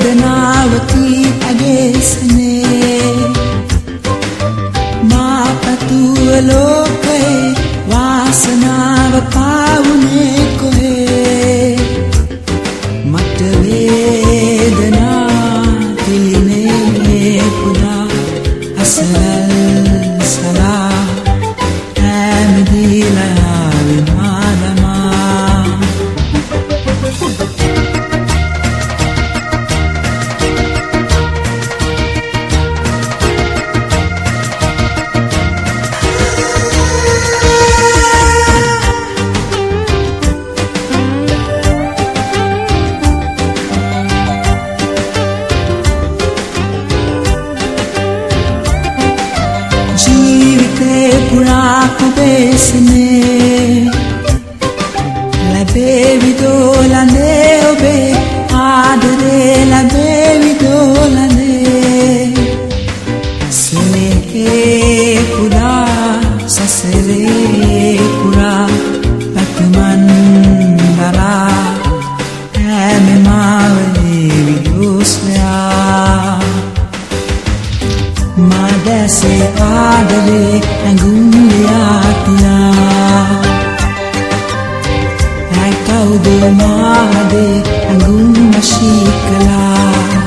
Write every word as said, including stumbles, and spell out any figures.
වේදනාවකි අගේසනේ මා පතුව ලෝකේ වාසනාව පාවුනේ කොහේ මට වේදනා තිලිනේ පුදා අසල් සලා ඇමදිලා විමාදමා පුරා කුබේසනේ ලැබේවි දෝලනේ ඔබේ ආදරේ ලැබේවි දෝලනේ සුනේකේ පුරා සසරේ පුරා පතුමන් දරා හැම මාවේ විදුස්ලයා Madase adale angumliya Ai kaude mahade angum mashikala